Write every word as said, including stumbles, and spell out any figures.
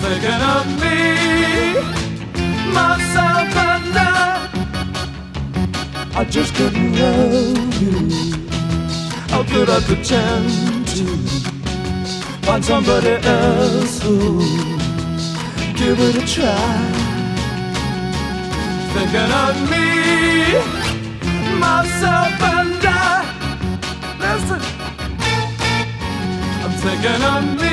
thinking of me, myself and I. I just couldn't love you. How could I pretend to find somebody else who give it a try? Thinking of me, myself and I. Listen, I'm thinking of me.